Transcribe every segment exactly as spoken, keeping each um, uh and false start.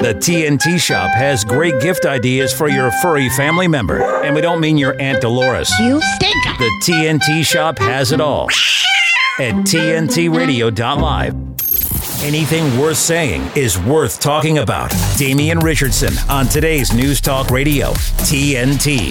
The T N T Shop has great gift ideas for your furry family member. And we don't mean your Aunt Dolores. You stink! The T N T Shop has it all at T N T radio dot live. Anything worth saying is worth talking about. Damian Richardson on today's News Talk Radio, T N T.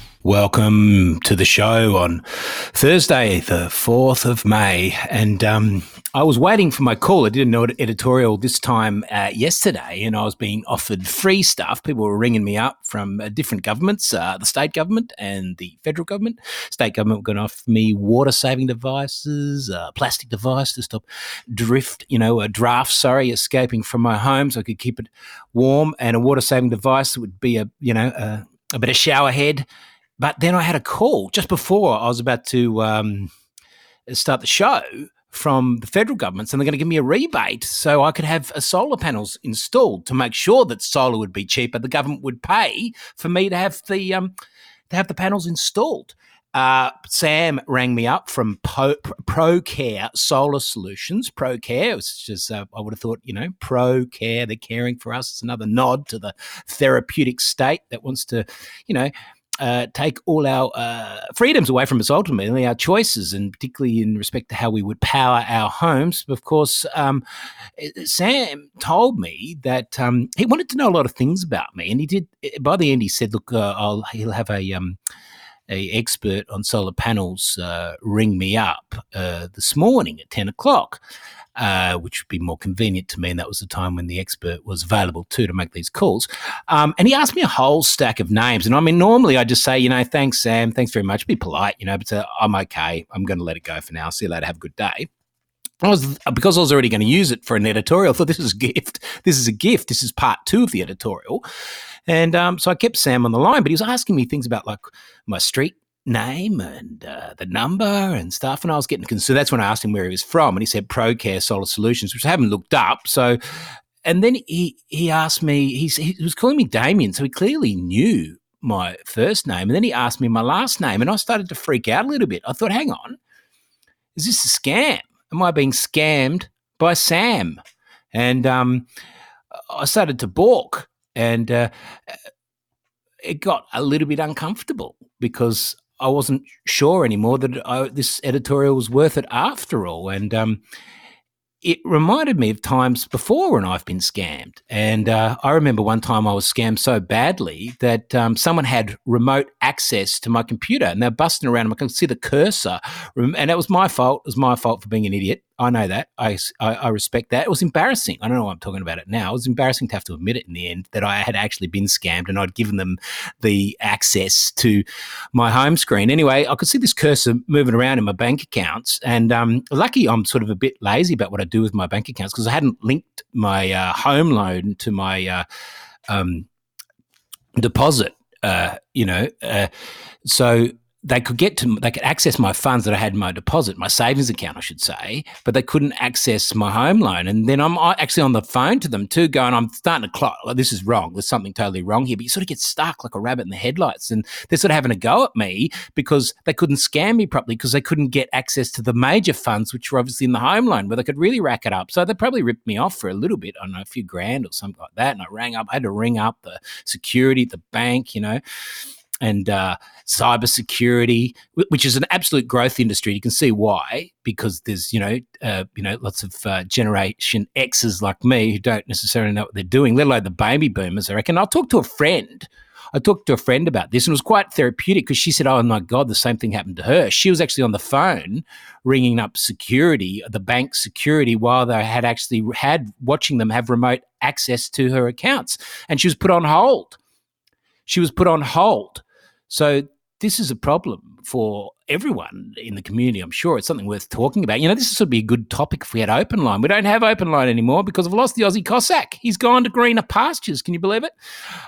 Welcome to the show on Thursday, the fourth of May. And um, I was waiting for my call. I did an editorial this time uh, yesterday, and I was being offered free stuff. People were ringing me up from uh, different governments, uh, the state government and the federal government. State government were going to offer me water-saving devices, uh, plastic device to stop drift, you know, a draft, sorry, escaping from my home so I could keep it warm, and a water-saving device that would be a, you know, a, a bit of shower head. But then I had a call just before I was about to um, start the show from the federal government, and they're going to give me a rebate so I could have uh, solar panels installed to make sure that solar would be cheaper. The government would pay for me to have the um, to have the panels installed. Uh, Sam rang me up from Po- ProCare Solar Solutions. ProCare, which is, uh, I would have thought, you know, ProCare, they're caring for us. It's another nod to the therapeutic state that wants to, you know, Uh, take all our uh, freedoms away from us, ultimately, our choices, and particularly in respect to how we would power our homes. But of course, um, Sam told me that um, he wanted to know a lot of things about me, and he did. By the end, he said, "Look, uh, I'll, he'll have a um, a expert on solar panels uh, ring me up uh, this morning at ten o'clock." Uh, which would be more convenient to me, and that was the time when the expert was available too to make these calls. Um, and he asked me a whole stack of names, and I mean, normally I just say, you know, thanks, Sam, thanks very much, be polite, you know, but uh, I'm okay, I'm going to let it go for now, see you later, have a good day. I was, because I was already going to use it for an editorial, I thought this is a gift, this is a gift, this is part two of the editorial. And um, so I kept Sam on the line, but he was asking me things about like my street name and uh, the number and stuff, and I was getting concerned. That's when I asked him where he was from, and he said ProCare Solar Solutions, which I haven't looked up. So, and then he he asked me, he, he was calling me Damien, so he clearly knew my first name, and then he asked me my last name, and I started to freak out a little bit. I thought, hang on, is this a scam? Am I being scammed by Sam? And um, I started to balk, and uh, it got a little bit uncomfortable because I wasn't sure anymore that I, this editorial was worth it after all. And um, it reminded me of times before when I've been scammed. And uh, I remember one time I was scammed so badly that um, someone had remote access to my computer, and they're busting around. I could see the cursor. And it was my fault. It was my fault for being an idiot. I know that. I, I, I respect that. It was embarrassing. I don't know why I'm talking about it now. It was embarrassing to have to admit it in the end that I had actually been scammed and I'd given them the access to my home screen. Anyway, I could see this cursor moving around in my bank accounts, and um, lucky I'm sort of a bit lazy about what I do with my bank accounts because I hadn't linked my uh, home loan to my uh, um, deposit, uh, you know, uh, so they could get to, they could access my funds that I had in my deposit, my savings account, I should say, but they couldn't access my home loan. And then I'm actually on the phone to them too, going, I'm starting to clock, like, this is wrong. There's something totally wrong here. But you sort of get stuck like a rabbit in the headlights, and they're sort of having a go at me because they couldn't scam me properly because they couldn't get access to the major funds, which were obviously in the home loan, where they could really rack it up. So they probably ripped me off for a little bit, I don't know, a few grand or something like that. And I rang up, I had to ring up the security at the bank, you know, and uh, cybersecurity, which is an absolute growth industry. You can see why, because there's, you know, uh, you know, lots of uh, Generation X's like me who don't necessarily know what they're doing, let alone the baby boomers, I reckon. I talked to a friend. I talked to a friend about this, and it was quite therapeutic because she said, oh, my God, the same thing happened to her. She was actually on the phone ringing up security, the bank security, while they had actually had, watching them have remote access to her accounts. And she was put on hold. She was put on hold. So this is a problem for everyone in the community, I'm sure. It's something worth talking about. You know, this would be a good topic if we had Open Line. We don't have Open Line anymore because we've lost the Aussie Cossack. He's gone to greener pastures. Can you believe it?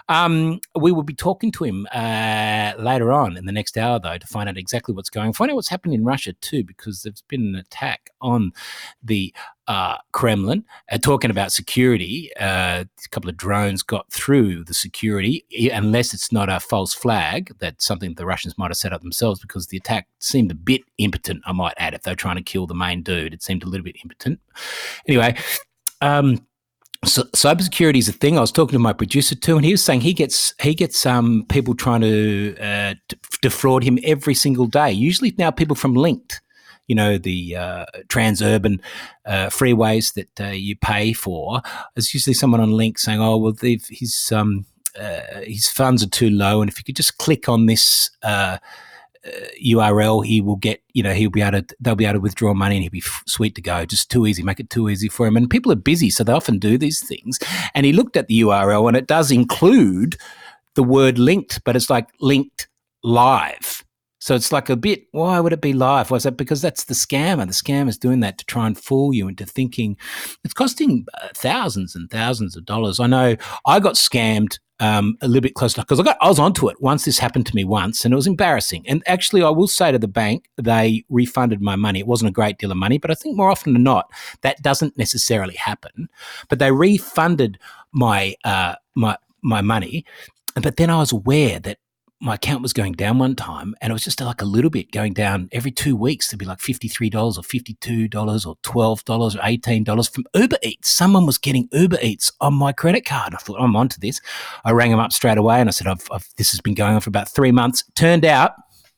Um, we will be talking to him uh, later on in the next hour, though, to find out exactly what's going on. Find out what's happening in Russia, too, because there's been an attack on the uh, Kremlin. Uh, talking about security, uh, a couple of drones got through the security, unless it's not a false flag. That's something the Russians might have set up themselves, because the attack seemed a bit impotent, I might add. If they were trying to kill the main dude, it seemed a little bit impotent. Anyway, um, So, cybersecurity is a thing. I was talking to my producer too, and he was saying he gets he gets um, people trying to uh, defraud him every single day. Usually now people from Linked, you know, the uh, transurban uh, freeways that uh, you pay for. There's usually someone on Link saying, "Oh, well, his um, uh, his funds are too low, and if you could just click on this." Uh, Uh, U R L, he will get, you know, he'll be able to, they'll be able to withdraw money and he'll be f- sweet to go. Just too easy, make it too easy for him. And people are busy, so they often do these things. And he looked at the U R L and it does include the word linked, but it's like linked live. So it's like a bit, why would it be live? Was that because that's the scammer? The scammer's doing that to try and fool you into thinking it's costing uh, thousands and thousands of dollars. I know I got scammed um, a little bit close to, because I got I was onto it once. This happened to me once, and it was embarrassing. And actually, I will say to the bank, they refunded my money. It wasn't a great deal of money, but I think more often than not, that doesn't necessarily happen. But they refunded my uh, my my money. But then I was aware that my account was going down one time, and it was just like a little bit going down every two weeks. There'd be like fifty-three dollars or fifty-two dollars or twelve dollars or eighteen dollars from Uber Eats. Someone was getting Uber Eats on my credit card. I thought, I'm onto this. I rang them up straight away and I said, I've, I've, this has been going on for about three months. Turned out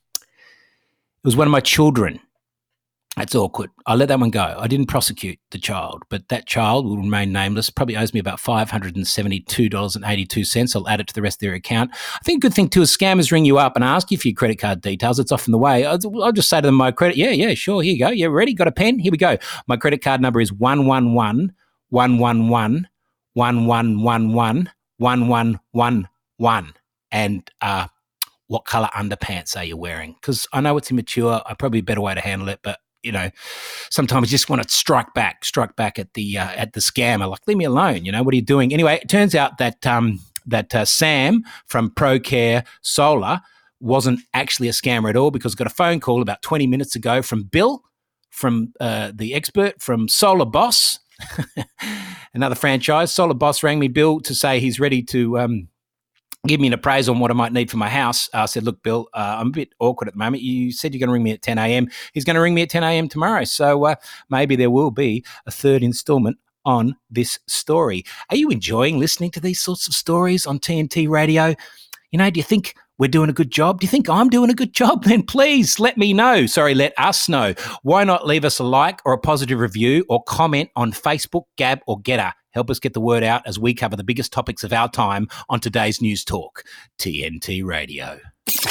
it was one of my children. That's awkward. I let that one go. I didn't prosecute the child, but that child will remain nameless. Probably owes me about five hundred seventy-two dollars and eighty-two cents. I'll add it to the rest of their account. I think a good thing too is scammers ring you up and ask you for your credit card details. It's often the way. I'll, I'll just say to them, my credit, yeah, yeah, sure, here you go. Yeah, ready? Got a pen? Here we go. My credit card number is one one one, one one one, one one one one, one one one one. And uh, what colour underpants are you wearing? Because I know it's immature. I probably a better way to handle it, but you know, sometimes you just want to strike back, strike back at the uh, at the scammer. Like, leave me alone. You know, what are you doing? Anyway, it turns out that um, that uh, Sam from ProCare Solar wasn't actually a scammer at all, because I got a phone call about twenty minutes ago from Bill, from uh, the expert from Solar Boss, another franchise. Solar Boss rang me, Bill, to say he's ready to um, give me an appraisal on what I might need for my house. I said, look, Bill, uh, I'm a bit awkward at the moment. You said you're going to ring me at ten a.m. He's going to ring me at ten a.m. tomorrow. So uh, maybe there will be a third installment on this story. Are you enjoying listening to these sorts of stories on T N T Radio? You know, do you think we're doing a good job? Do you think I'm doing a good job? Then please let me know. Sorry, let us know. Why not leave us a like or a positive review or comment on Facebook, Gab or Getter? Help us get the word out as we cover the biggest topics of our time on today's News Talk, T N T Radio.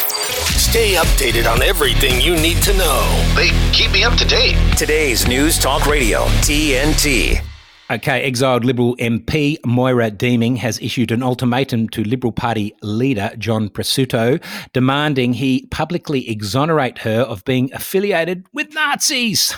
Stay updated on everything you need to know. They keep me up to date. Today's News Talk Radio, T N T. Okay, exiled Liberal M P Moira Deeming has issued an ultimatum to Liberal Party leader John Pesutto, demanding he publicly exonerate her of being affiliated with Nazis.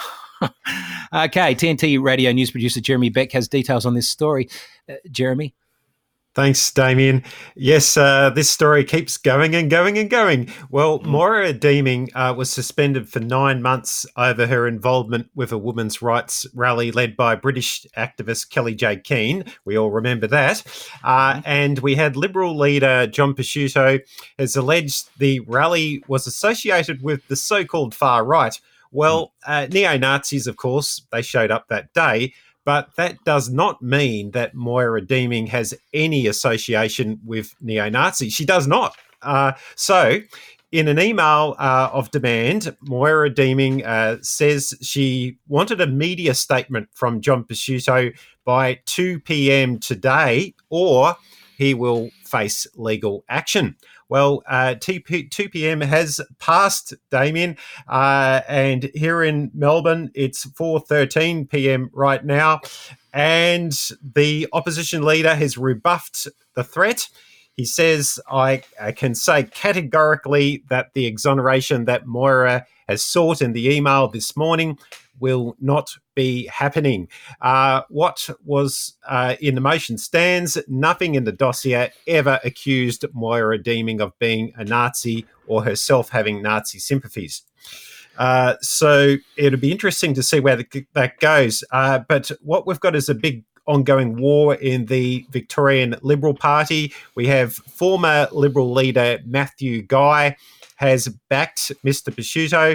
Okay, T N T Radio news producer Jeremy Beck has details on this story. Uh, Jeremy? Thanks, Damien. Yes, uh, this story keeps going and going and going. Well, Moira Deeming uh, was suspended for nine months over her involvement with a women's rights rally led by British activist Kellie J Keane. We all remember that. Uh, and we had Liberal leader John Pesutto has alleged the rally was associated with the so-called far right. Well, uh, neo-Nazis, of course, they showed up that day. But that does not mean that Moira Deeming has any association with neo-Nazis. She does not. Uh, so in an email uh, of demand, Moira Deeming uh, says she wanted a media statement from John Pesutto by two p.m. today, or he will face legal action. Well, uh, two p.m. has passed, Damien, uh, and here in Melbourne, it's four thirteen p.m. right now, and the opposition leader has rebuffed the threat. He says, I, I can say categorically that the exoneration that Moira has sought in the email this morning will not be happening. Uh, what was uh, in the motion stands. Nothing in the dossier ever accused Moira Deeming of being a Nazi or herself having Nazi sympathies. Uh, so it'll be interesting to see where the, that goes. Uh, but what we've got is a big ongoing war in the Victorian Liberal Party. We have former Liberal leader Matthew Guy has backed Mister Pesutto,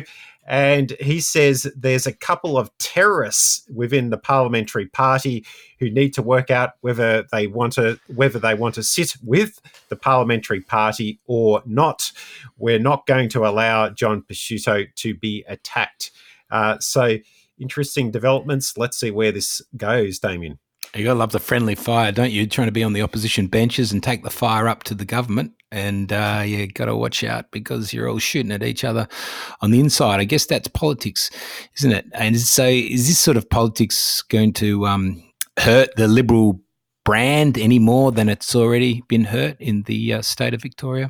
And he says there's a couple of terrorists within the parliamentary party who need to work out whether they want to whether they want to sit with the parliamentary party or not. We're not going to allow John Pesutto to be attacked. Uh, so interesting developments. Let's see where this goes, Damien. You gotta love the friendly fire, don't you? Trying to be on the opposition benches and take the fire up to the government. And uh, you got to watch out because you're all shooting at each other on the inside. I guess that's politics, isn't it? And so is this sort of politics going to um, hurt the Liberal brand any more than it's already been hurt in the uh, state of Victoria?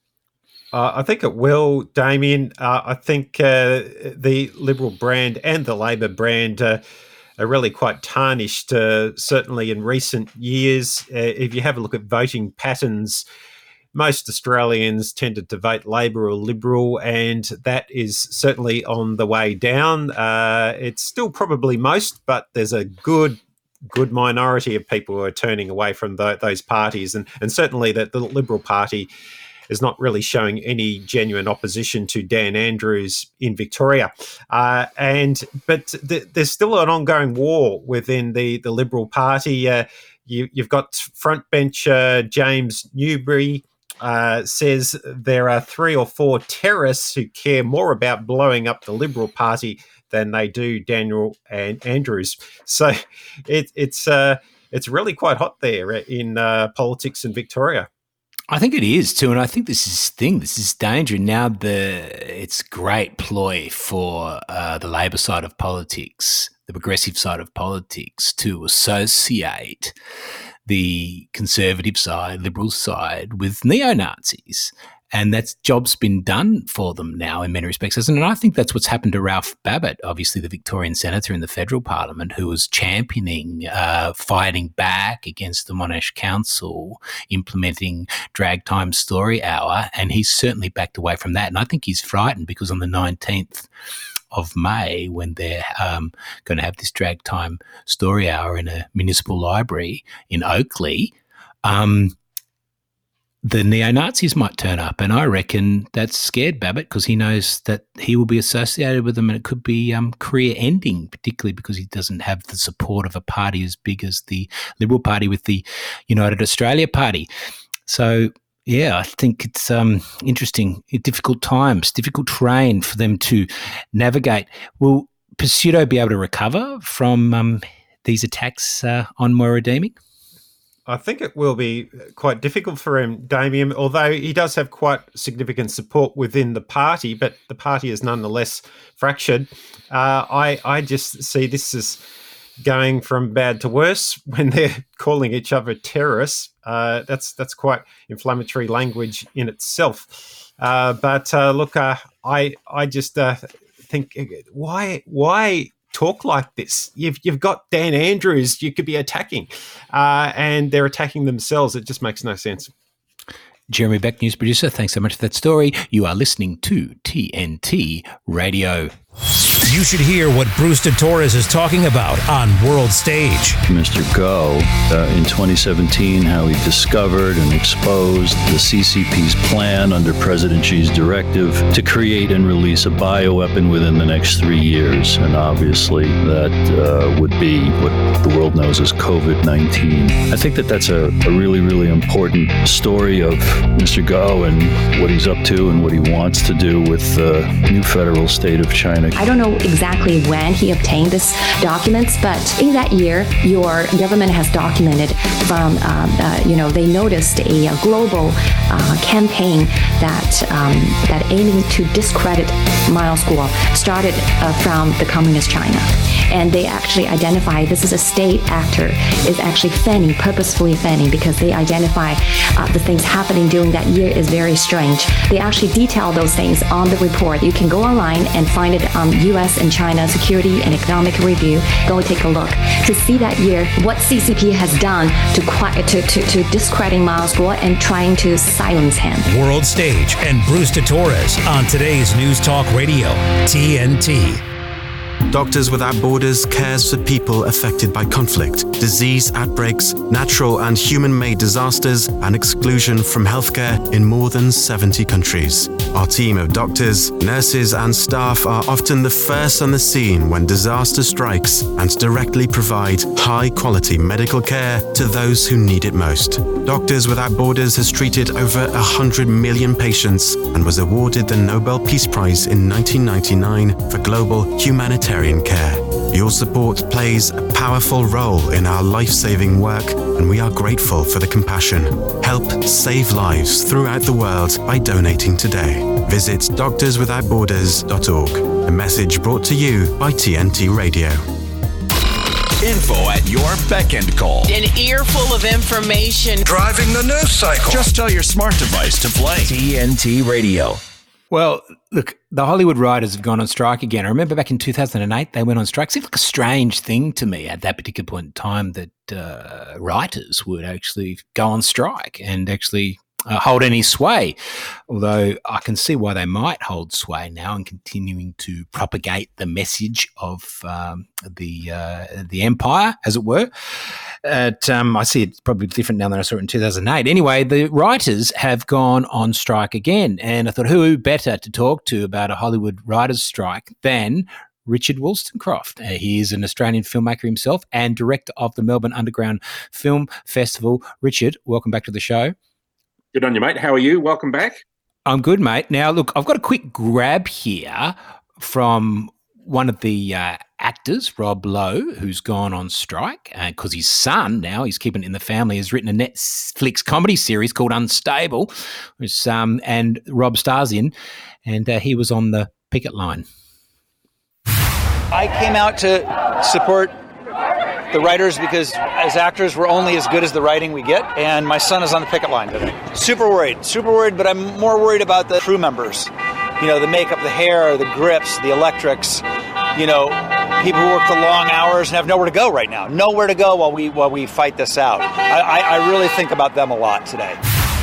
Uh, I think it will, Damien. Uh, I think uh, the Liberal brand and the Labor brand uh, are really quite tarnished, uh, certainly in recent years. Uh, if you have a look at voting patterns, most Australians tended to vote Labor or Liberal, and that is certainly on the way down. Uh, it's still probably most, but there's a good good minority of people who are turning away from the, those parties, and, and certainly that the Liberal Party is not really showing any genuine opposition to Dan Andrews in Victoria. Uh, and but th- there's still an ongoing war within the, the Liberal Party. Uh, you, you've got frontbench uh, James Newbury, Uh, says there are three or four terrorists who care more about blowing up the Liberal Party than they do Daniel and Andrews. So it, it's uh, it's really quite hot there in uh, politics in Victoria. I think it is too, and I think this is thing. This is danger. Now the it's great ploy for uh, the Labor side of politics, the progressive side of politics, to associate the conservative side, Liberal side, with neo-Nazis. And that job's been done for them now in many respects. And I think that's what's happened to Ralph Babbitt, obviously the Victorian senator in the federal parliament, who was championing, uh, fighting back against the Monash Council, implementing drag time story hour. And he's certainly backed away from that. And I think he's frightened because on the nineteenth of May, when they're um, going to have this drag time story hour in a municipal library in Oakley, um, the neo-Nazis might turn up. And I reckon that's scared Babbitt because he knows that he will be associated with them and it could be um, career-ending, particularly because he doesn't have the support of a party as big as the Liberal Party with the United Australia Party. So, yeah, I think it's um, interesting, difficult times, difficult terrain for them to navigate. Will Pesutto be able to recover from um, these attacks uh, on Moira Deeming? I think it will be quite difficult for him, Damien, although he does have quite significant support within the party, but the party is nonetheless fractured. Uh, I, I just see this as going from bad to worse when they're calling each other terrorists. Uh, that's that's quite inflammatory language in itself. Uh, but uh, look, uh, I I just uh, think why why talk like this? You've you've got Dan Andrews you could be attacking, uh, and they're attacking themselves. It just makes no sense. Jeremy Beck, news producer, thanks so much for that story. You are listening to T N T Radio. You should hear what Bruce de Torres is talking about on World Stage. Mister Go, uh, in twenty seventeen, how he discovered and exposed the C C P's plan under President Xi's directive to create and release a bioweapon within the next three years. And obviously that uh, would be what the world knows as COVID nineteen. I think that that's a, a really, really important story of Mister Go and what he's up to and what he wants to do with the new federal state of China. I don't know exactly when he obtained this documents, but in that year, your government has documented from, um, uh, you know, they noticed a, a global uh, campaign that um, that aiming to discredit Miles Guo started uh, from the communist China. And they actually identify this is a state actor is actually fanning, purposefully fanning, because they identify uh, the things happening during that year is very strange. They actually detail those things on the report. You can go online and find it on U S and China Security and Economic Review. Go take a look to see that year what C C P has done to to to, to discrediting Miles Guo and trying to silence him. World Stage and Bruce de Torres on today's News Talk Radio, T N T. Doctors Without Borders cares for people affected by conflict, disease outbreaks, natural and human-made disasters, and exclusion from healthcare in more than seventy countries. Our team of doctors, nurses, and staff are often the first on the scene when disaster strikes and directly provide high-quality medical care to those who need it most. Doctors Without Borders has treated over one hundred million patients and was awarded the Nobel Peace Prize in nineteen ninety-nine for global humanitarian care. Your support plays a powerful role in our life-saving work, and we are grateful for the compassion. Help save lives throughout the world by donating today. Visit doctors without borders dot org. A message brought to you by T N T Radio. Info at your beck and call. An earful of information. Driving the news cycle. Just tell your smart device to play T N T Radio. Well, look, the Hollywood writers have gone on strike again. I remember back in two thousand eight, they went on strike. It seemed like a strange thing to me at that particular point in time that uh, writers would actually go on strike and actually uh, hold any sway, although I can see why they might hold sway now and continuing to propagate the message of um, the uh, the empire, as it were. At, um, I see it's probably different now than I saw it in two thousand eight. Anyway, the writers have gone on strike again, and I thought who better to talk to about a Hollywood writers' strike than Richard Wollstonecroft. Uh, he is an Australian filmmaker himself and director of the Melbourne Underground Film Festival. Richard, welcome back to the show. Good on you, mate. How are you? Welcome back. I'm good, mate. Now, look, I've got a quick grab here from one of the uh, actors, Rob Lowe, who's gone on strike because uh, his son, now he's keeping it in the family, has written a Netflix comedy series called Unstable, which, um, and Rob stars in, and uh, he was on the picket line. I came out to support the writers because as actors, we're only as good as the writing we get, and my son is on the picket line today. Super worried, super worried, but I'm more worried about the crew members. You know, the makeup, the hair, the grips, the electrics, you know, people who work the long hours and have nowhere to go right now. Nowhere to go while we while we fight this out. I, I, I really think about them a lot today.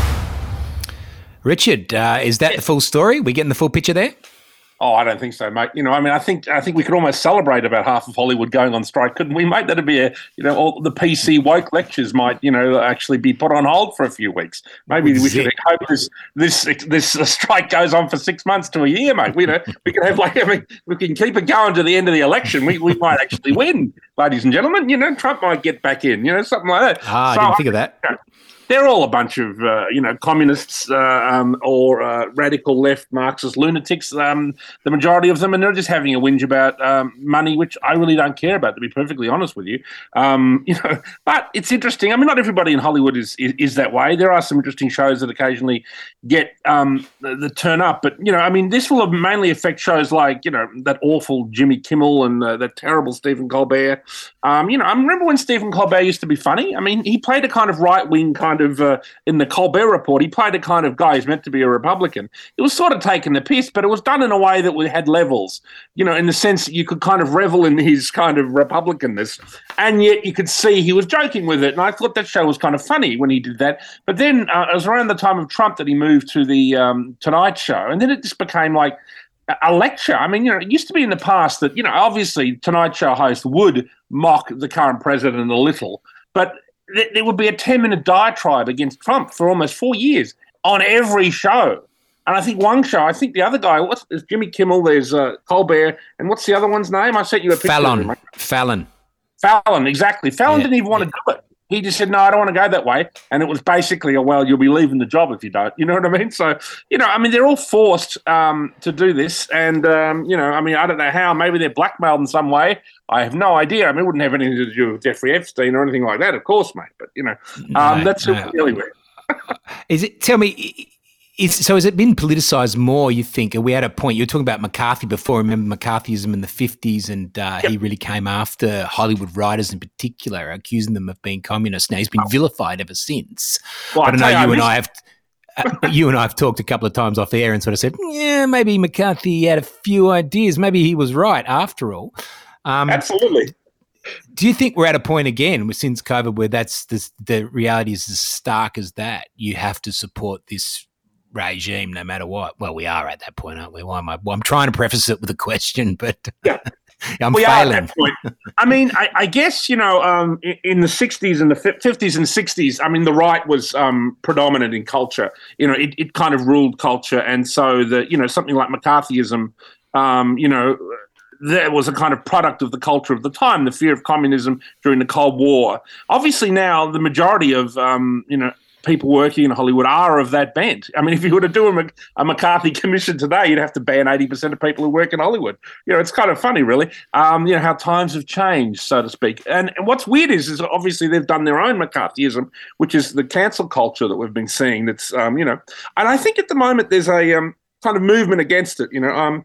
Richard, uh, is that the full story? We getting the full picture there? Oh, I don't think so, mate. You know, I mean, I think I think we could almost celebrate about half of Hollywood going on strike, couldn't we, mate? That'd be a, you know, all the P C woke lectures might, you know, actually be put on hold for a few weeks. Maybe we should hope this this this strike goes on for six months to a year, mate. We, you know, we can have like, I mean, we can keep it going to the end of the election. We we might actually win, ladies and gentlemen. You know, Trump might get back in. You know, something like that. Ah, so I didn't think of that. You know, they're all a bunch of, uh, you know, communists uh, um, or uh, radical left Marxist lunatics, um, the majority of them, and they're just having a whinge about um, money, which I really don't care about, to be perfectly honest with you. Um, you know, but it's interesting. I mean, not everybody in Hollywood is, is is that way. There are some interesting shows that occasionally get um, the, the turn up, but, you know, I mean, this will mainly affect shows like, you know, that awful Jimmy Kimmel and uh, that terrible Stephen Colbert. Um, you know, I remember when Stephen Colbert used to be funny. I mean, he played a kind of right-wing kind of, uh, in the Colbert Report, he played a kind of guy who's meant to be a Republican. It was sort of taking the piss, but it was done in a way that we had levels, you know, in the sense that you could kind of revel in his kind of Republicanness, and yet you could see he was joking with it. And I thought that show was kind of funny when he did that. But then uh, it was around the time of Trump that he moved to the um, Tonight Show, and then it just became like a lecture. I mean, you know, it used to be in the past that, you know, obviously Tonight Show host would mock the current president a little, but there would be a ten-minute diatribe against Trump for almost four years on every show. And I think one show, I think the other guy, what's there's Jimmy Kimmel, there's uh, Colbert, and what's the other one's name? I sent you a picture. Fallon. Fallon. Fallon, exactly. Fallon yeah. didn't even want to do it. He just said, no, I don't want to go that way. And it was basically, a, well, you'll be leaving the job if you don't. You know what I mean? So, you know, I mean, they're all forced um, to do this. And, um, you know, I mean, I don't know how. Maybe they're blackmailed in some way. I have no idea. I mean, it wouldn't have anything to do with Jeffrey Epstein or anything like that, of course, mate. But, you know, um, no, that's no. who we're dealing with. Is it, tell me, is, so has it been politicised more, you think? Are we at a point, you were talking about McCarthy before, remember McCarthyism in the fifties, and uh, yep. he really came after Hollywood writers in particular, accusing them of being communists. Now, he's been vilified ever since. Well, but I know you, you I and I have... Uh, you and I have talked a couple of times off air and sort of said, yeah, maybe McCarthy had a few ideas. Maybe he was right after all. Um, Absolutely. Do you think we're at a point again since COVID where that's this, the reality is as stark as that? You have to support this regime no matter what. Well, we are at that point, aren't we? Why am I? Well, I'm trying to preface it with a question, but yeah. I'm we failing. Are at that point. I mean, I, I guess, you know, um, in, in the sixties and the fifties and sixties, I mean, the right was um, predominant in culture. You know, it, it kind of ruled culture. And so, the you know, something like McCarthyism, um, you know, that was a kind of product of the culture of the time, the fear of communism during the Cold War. Obviously now the majority of, um, you know, people working in Hollywood are of that bent. I mean, if you were to do a, a McCarthy commission today, you'd have to ban eighty percent of people who work in Hollywood. You know, it's kind of funny, really, um, you know, how times have changed, so to speak. And, and what's weird is, is obviously they've done their own McCarthyism, which is the cancel culture that we've been seeing. That's, um, you know, and I think at the moment there's a um, kind of movement against it, you know. Um,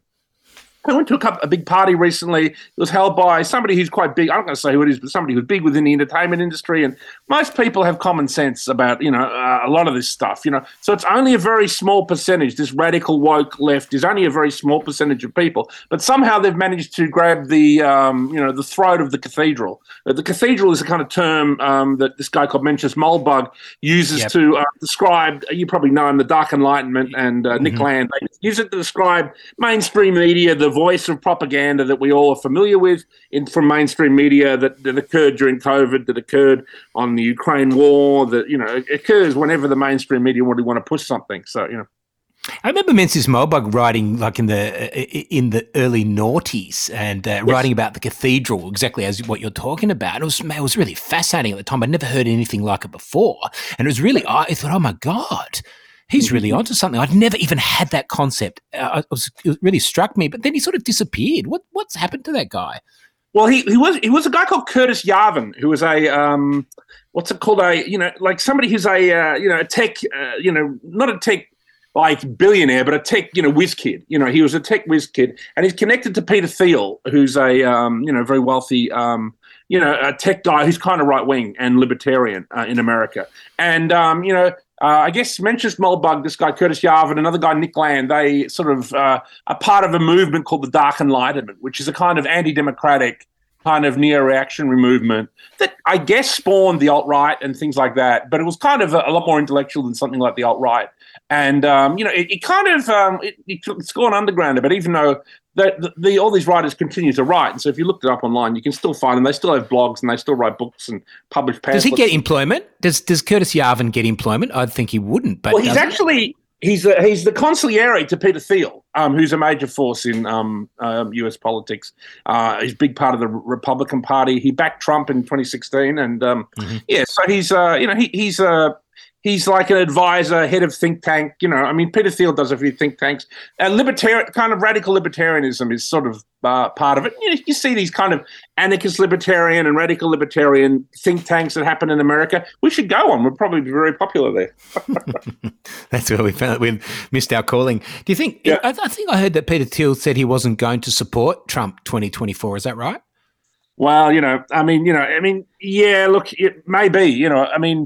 I went to a, couple, a big party recently. It was held by somebody who's quite big. I'm not going to say who it is, but somebody who's big within the entertainment industry. And most people have common sense about, you know, uh, a lot of this stuff, you know. So it's only a very small percentage. This radical woke left is only a very small percentage of people. But somehow they've managed to grab the, um, you know, the throat of the cathedral. Uh, the cathedral is a kind of term um, that this guy called Mencius Moldbug uses yep. to uh, describe, you probably know him, the Dark Enlightenment and uh, mm-hmm. Nick Land. They use it to describe mainstream media, the voice of propaganda that we all are familiar with in, from mainstream media that, that occurred during COVID, that occurred on the Ukraine war, that, you know, it occurs whenever the mainstream media really want to push something. So, you know. I remember Mencius Moldbug writing like in the in the early noughties and uh, yes. writing about the cathedral, exactly as what you're talking about. It was it was really fascinating at the time. I'd never heard anything like it before. And it was really, I thought, oh my God, he's really onto something. I'd never even had that concept. Uh, it, was, it really struck me, but then he sort of disappeared. What what's happened to that guy? Well, he he was he was a guy called Curtis Yarvin, who was a um, what's it called? A you know like somebody who's a uh, you know a tech uh, you know not a tech like billionaire, but a tech you know whiz kid. You know he was a tech whiz kid, and he's connected to Peter Thiel, who's a um, you know very wealthy um, you know a tech guy who's kind of right wing and libertarian uh, in America, and um, you know. Uh, I guess Mencius Moldbug, this guy Curtis Yarvin, another guy Nick Land, they sort of uh, are part of a movement called the Dark Enlightenment, which is a kind of anti-democratic kind of neo-reactionary movement that I guess spawned the alt-right and things like that. But it was kind of a, a lot more intellectual than something like the alt-right. And, um, you know, it, it kind of um, it, it's gone underground a bit, even though the, the, the, all these writers continue to write. And so if you looked it up online, you can still find them. They still have blogs and they still write books and publish pamphlets. Does he get employment? Does does Curtis Yarvin get employment? I think he wouldn't. But well, he's actually he's a, he's the consigliere to Peter Thiel, um, who's a major force in um, um, U S politics. Uh, he's a big part of the Republican Party. He backed Trump in twenty sixteen, and um, mm-hmm. yeah, so he's uh, you know he, he's a uh, He's like an advisor, head of think tank. You know, I mean, Peter Thiel does a few think tanks. And libertarian, kind of radical libertarianism is sort of uh, part of it. You know, you see these kind of anarchist libertarian and radical libertarian think tanks that happen in America. We should go on. We'll probably be very popular there. That's where we found we missed our calling. Do you think? Yeah. I, I think I heard that Peter Thiel said he wasn't going to support Trump twenty twenty-four. Is that right? Well, you know, I mean, you know, I mean, yeah. Look, it may be. You know, I mean.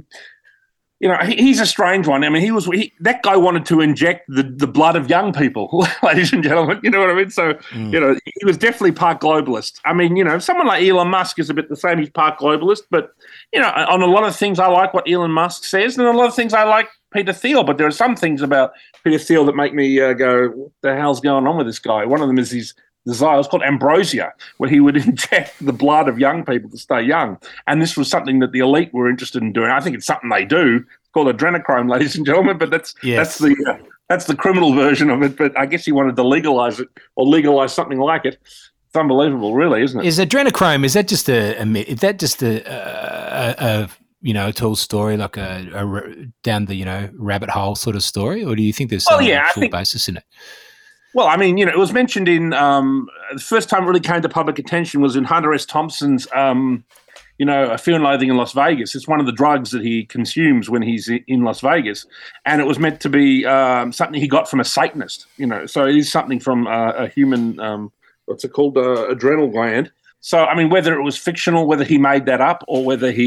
You know, he, he's a strange one. I mean, he was he, that guy wanted to inject the, the blood of young people, ladies and gentlemen. You know what I mean? So, mm. you know, he was definitely part globalist. I mean, you know, someone like Elon Musk is a bit the same. He's part globalist. But, you know, on a lot of things, I like what Elon Musk says. And on a lot of things, I like Peter Thiel. But there are some things about Peter Thiel that make me uh, go, what the hell's going on with this guy? One of them is his desire. It's called ambrosia, where he would inject the blood of young people to stay young. And this was something that the elite were interested in doing. I think it's something they do. It's called adrenochrome, ladies and gentlemen, but that's yes. that's the uh, that's the criminal version of it. But I guess he wanted to legalize it or legalize something like it. It's unbelievable, really, isn't it? Is adrenochrome, is that just a, a is that just a, a, a you know, a tall story, like a, a down the, you know, rabbit hole sort of story, or do you think there's some well, yeah, actual think- basis in it? Well, I mean, you know, it was mentioned in um, the first time it really came to public attention was in Hunter S. Thompson's, um, you know, A Fear and Loathing in Las Vegas. It's one of the drugs that he consumes when he's in Las Vegas. And it was meant to be um, something he got from a Satanist, you know. So it is something from uh, a human, um, what's it called, uh, adrenal gland. So, I mean, whether it was fictional, whether he made that up or whether he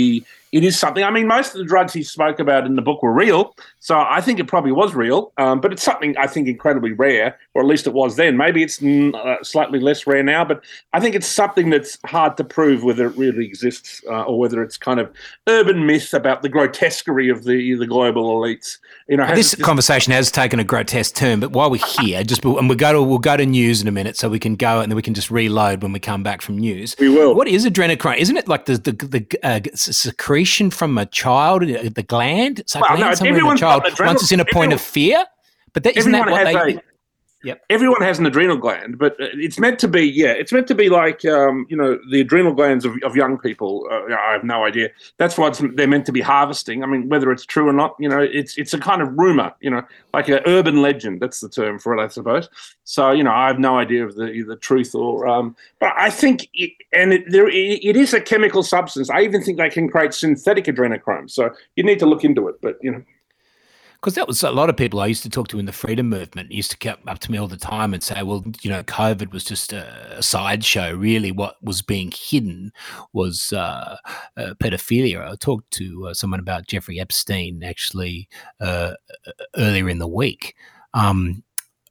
it is something. I mean, most of the drugs he spoke about in the book were real, so I think it probably was real. Um, but it's something I think incredibly rare, or at least it was then. Maybe it's mm, uh, slightly less rare now, but I think it's something that's hard to prove whether it really exists uh, or whether it's kind of urban myth about the grotesquerie of the the global elites. You know, this conversation has taken a grotesque turn, but while we're here, just and we'll go to we'll go to news in a minute, so we can go and then we can just reload when we come back from news. We will. What is adrenochrome? Isn't it like the the the uh, secretion from a child, the gland? It's like well, gland no, somewhere in a child adrenal, once it's in a point everyone, of fear. But that, isn't that what they? A, Yep. Everyone has an adrenal gland, but it's meant to be, yeah, it's meant to be like, um, you know, the adrenal glands of, of young people. Uh, I have no idea. That's what they're meant to be harvesting. I mean, whether it's true or not, you know, it's it's a kind of rumor, you know, like an urban legend. That's the term for it, I suppose. So, you know, I have no idea of the the truth or, um, but I think, it, and it, there, it, it is a chemical substance. I even think they can create synthetic adrenochrome. So you need to look into it, but, you know. Because that was a lot of people I used to talk to in the freedom movement used to come up to me all the time and say, well, you know, COVID was just a, a sideshow. Really, what was being hidden was uh, uh, pedophilia. I talked to uh, someone about Jeffrey Epstein actually uh, earlier in the week. Um,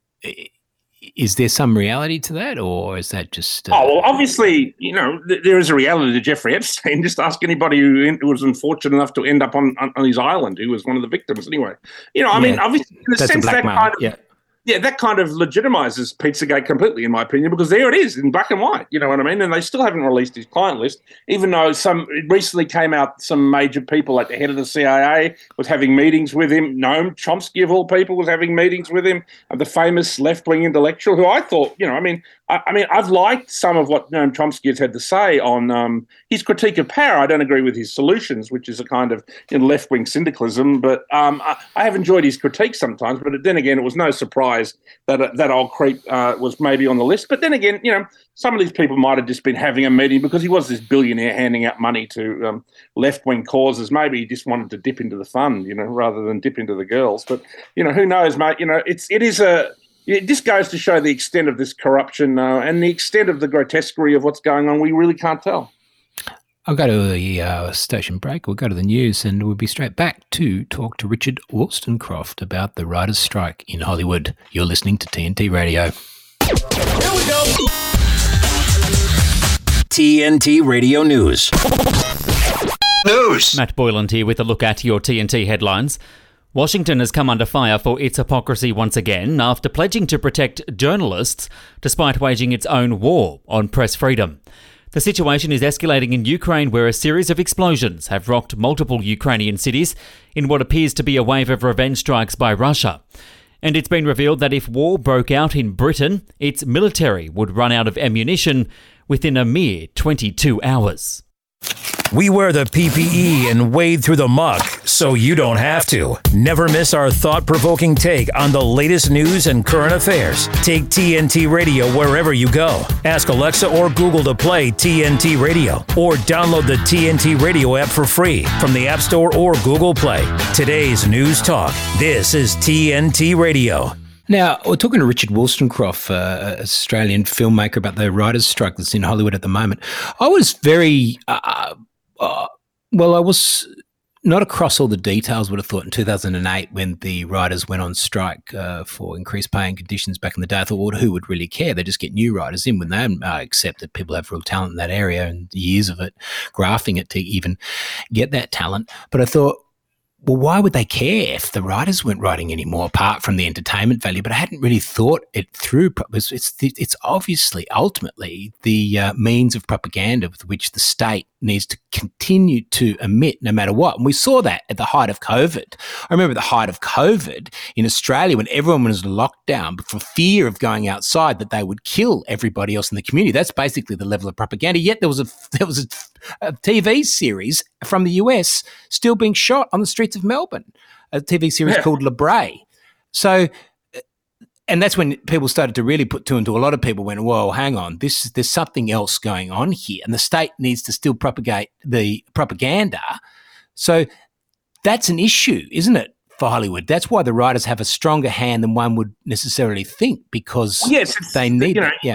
Is there some reality to that, or is that just... Uh... Oh, well, obviously, you know, th- there is a reality to Jeffrey Epstein. Just ask anybody who, in- who was unfortunate enough to end up on, on, on his island, who was one of the victims anyway. You know, I yeah, mean, obviously, in a that's sense, a that blackmail. kind of... Yeah. Yeah, that kind of legitimizes Pizzagate completely, in my opinion, because there it is in black and white. You know what I mean? And they still haven't released his client list, even though some it recently came out some major people, like the head of the C I A, was having meetings with him. Noam Chomsky, of all people, was having meetings with him. And the famous left-wing intellectual, who I thought, you know, I mean, I, I mean, I've liked some of what Noam Chomsky has had to say on um, his critique of power. I don't agree with his solutions, which is a kind of you know, left-wing syndicalism, but um, I, I have enjoyed his critique sometimes. But then again, it was no surprise that that old creep uh, was maybe on the list. But then again, you know, some of these people might have just been having a meeting because he was this billionaire handing out money to um, left-wing causes. Maybe he just wanted to dip into the fund, you know, rather than dip into the girls. But, you know, who knows, mate? You know, it's it is a it just goes to show the extent of this corruption uh, and the extent of the grotesquerie of what's going on. We really can't tell. I'll go to the uh, station break. We'll go to the news and we'll be straight back to talk to Richard Wollstonecroft about the writers' strike in Hollywood. You're listening to T N T Radio. Here we go. T N T Radio News. News. Matt Boyland here with a look at your T N T headlines. Washington has come under fire for its hypocrisy once again after pledging to protect journalists despite waging its own war on press freedom. The situation is escalating in Ukraine, where a series of explosions have rocked multiple Ukrainian cities in what appears to be a wave of revenge strikes by Russia. And it's been revealed that if war broke out in Britain, its military would run out of ammunition within a mere twenty-two hours. We wear the P P E and wade through the muck so you don't have to. Never miss our thought-provoking take on the latest news and current affairs. Take T N T Radio wherever you go. Ask Alexa or Google to play T N T Radio or download the T N T Radio app for free from the App Store or Google Play. Today's News Talk. This is T N T Radio. Now, we're talking to Richard Wollstonecroft, uh, Australian filmmaker, about the writers' strike that's in Hollywood at the moment. I was very, uh, uh, well, I was not across all the details, would have thought, in two thousand eight when the writers went on strike uh, for increased pay and conditions back in the day. I thought, well, who would really care? They just get new writers in when they uh, accept that people have real talent in that area and years of it, grafting it to even get that talent. But I thought, well, why would they care if the writers weren't writing anymore, apart from the entertainment value? But I hadn't really thought it through. It's it's, it's obviously, ultimately, the uh, means of propaganda with which the state needs to continue to emit no matter what. And we saw that at the height of COVID. I remember at the height of COVID in Australia when everyone was locked down for fear of going outside, that they would kill everybody else in the community. That's basically the level of propaganda. Yet there was a there was a, a T V series from the U S still being shot on the streets of Melbourne, a T V series yeah. called La Brea. So, and that's when people started to really put two and two. A lot of people went, whoa, hang on, this there's something else going on here. And the state needs to still propagate the propaganda. So that's an issue, isn't it, for Hollywood? That's why the writers have a stronger hand than one would necessarily think, because yes, they need you know, it. Yeah.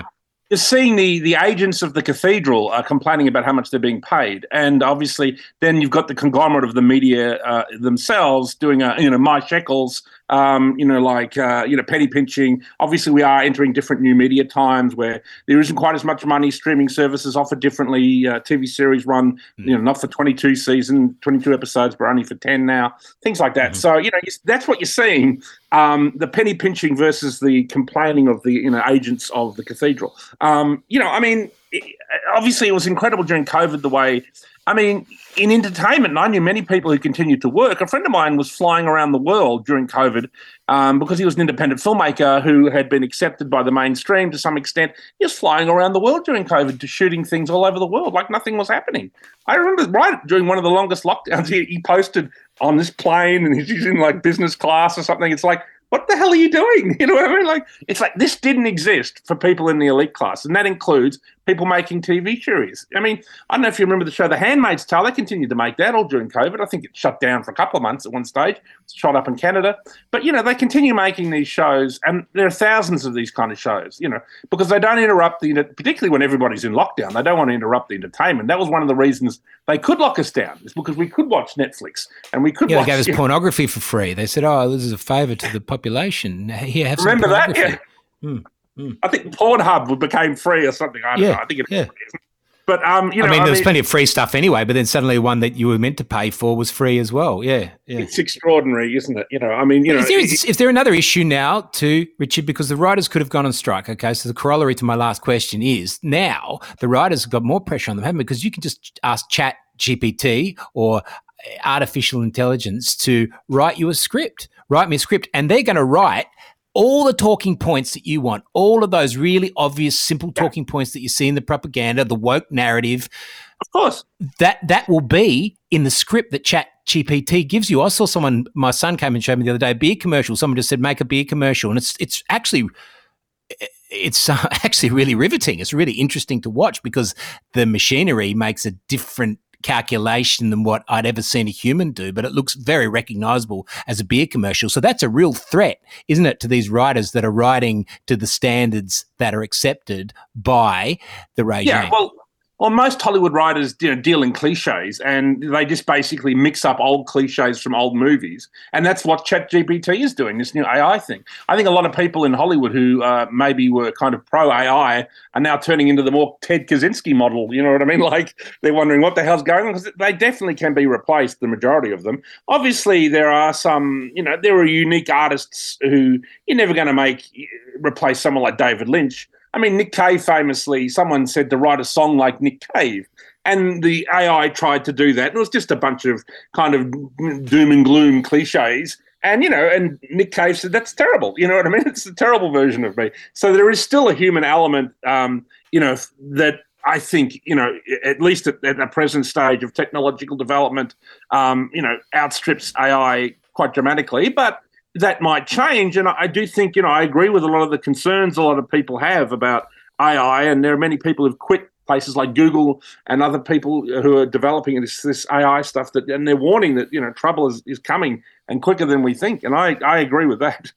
you're seeing the, the agents of the cathedral are complaining about how much they're being paid. And obviously then you've got the conglomerate of the media uh, themselves doing, a, you know, my shekels, um, you know, like, uh, you know, penny pinching. Obviously we are entering different new media times where there isn't quite as much money. Streaming services offer differently. Uh, T V series run, mm. you know, not for twenty-two season, twenty-two episodes, but only for ten now, things like that. Mm-hmm. So, you know, that's what you're seeing. Um, the penny pinching versus the complaining of the, you know, agents of the cathedral. Um, you know, I mean, it, obviously it was incredible during COVID the way, I mean, in entertainment, and I knew many people who continued to work. A friend of mine was flying around the world during COVID um, because he was an independent filmmaker who had been accepted by the mainstream to some extent. He was flying around the world during COVID to shooting things all over the world like nothing was happening. I remember right during one of the longest lockdowns, he, he posted on this plane and he's in like business class or something. It's like, what the hell are you doing? You know what I mean? Like, it's like this didn't exist for people in the elite class, and that includes people making T V series. I mean, I don't know if you remember the show The Handmaid's Tale. They continued to make that all during COVID. I think it shut down for a couple of months at one stage. It's shot up in Canada. But, you know, they continue making these shows, and there are thousands of these kind of shows, you know, because they don't interrupt the, particularly when everybody's in lockdown, they don't want to interrupt the entertainment. That was one of the reasons they could lock us down, is because we could watch Netflix and we could yeah, watch... Yeah, they gave us you know, pornography for free. They said, oh, this is a favour to the population. Here, have some remember that? pornography. Yeah. Mm. Mm. I think Pornhub became free or something. I don't yeah, know. I think it yeah. is. But, um, you know, I mean, I there's mean, plenty of free stuff anyway, but then suddenly one that you were meant to pay for was free as well. Yeah, yeah. It's extraordinary, isn't it? You know, I mean, you know. Is there, is, is there another issue now too, Richard? Because the writers could have gone on strike. Okay, so the corollary to my last question is now the writers have got more pressure on them, haven't they? Because you can just ask Chat G P T or artificial intelligence to write you a script, write me a script, and they're going to write all the talking points that you want, all of those really obvious, simple talking points that you see in the propaganda, the woke narrative. Of course. That that will be in the script that Chat G P T gives you. I saw someone, my son came and showed me the other day, a beer commercial. Someone just said, make a beer commercial. And it's it's actually it's uh, actually really riveting. It's really interesting to watch because the machinery makes a different calculation than what I'd ever seen a human do, but it looks very recognizable as a beer commercial. So that's a real threat, isn't it, to these writers that are writing to the standards that are accepted by the regime? Yeah, well, well, most Hollywood writers, you know, deal in cliches, and they just basically mix up old cliches from old movies, and that's what ChatGPT is doing, this new A I thing. I think a lot of people in Hollywood who uh, maybe were kind of pro-A I are now turning into the more Ted Kaczynski model, you know what I mean? Like, they're wondering what the hell's going on, because they definitely can be replaced, the majority of them. Obviously, there are some, you know, there are unique artists who you're never going to make replace someone like David Lynch. I mean, Nick Cave famously, someone said to write a song like Nick Cave, and the A I tried to do that. It was just a bunch of kind of doom and gloom cliches. And, you know, and Nick Cave said, that's terrible. You know what I mean? It's a terrible version of me. So there is still a human element, um, you know, that I think, you know, at least at, at the present stage of technological development, um, you know, outstrips A I quite dramatically. But that might change, and I do think, you know, I agree with a lot of the concerns a lot of people have about A I, and there are many people who've quit places like Google and other people who are developing this this A I stuff, that, and they're warning that, you know, trouble is, is coming and quicker than we think, and I, I agree with that.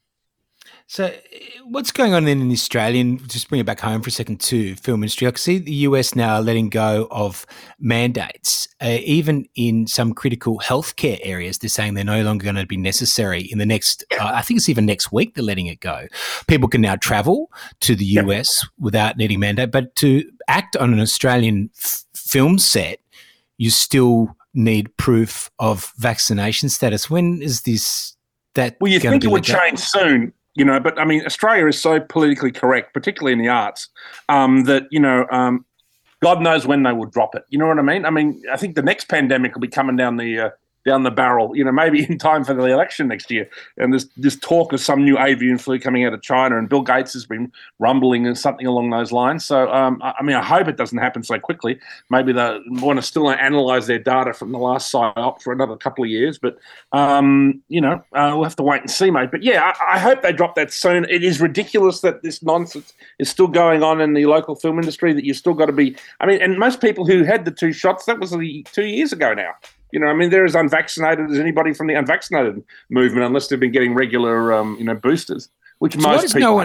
So what's going on then in the Australian, just bring it back home for a second to film industry. I can see the U S now letting go of mandates, uh, even in some critical healthcare areas. They're saying they're no longer going to be necessary in the next, uh, I think it's even next week they're letting it go. People can now travel to the U S yeah. without needing mandate, but to act on an Australian f- film set, you still need proof of vaccination status. When is this, that Well, you going think to it would let go? change soon. You know, but I mean, Australia is so politically correct, particularly in the arts, um, that, you know, um, God knows when they will drop it. You know what I mean? I mean, I think the next pandemic will be coming down the uh, down the barrel, you know, maybe in time for the election next year. And there's this talk of some new avian flu coming out of China, and Bill Gates has been rumbling and something along those lines. So, um, I mean, I hope it doesn't happen so quickly. Maybe they want to still analyse their data from the last PSYOP for another couple of years. But, um, you know, uh, we'll have to wait and see, mate. But, yeah, I, I hope they drop that soon. It is ridiculous that this nonsense is still going on in the local film industry, that you've still got to be – I mean, and most people who had the two shots, that was the two years ago now. You know, I mean, they're as unvaccinated as anybody from the unvaccinated movement, unless they've been getting regular, um, you know, boosters, which So most why does people no one,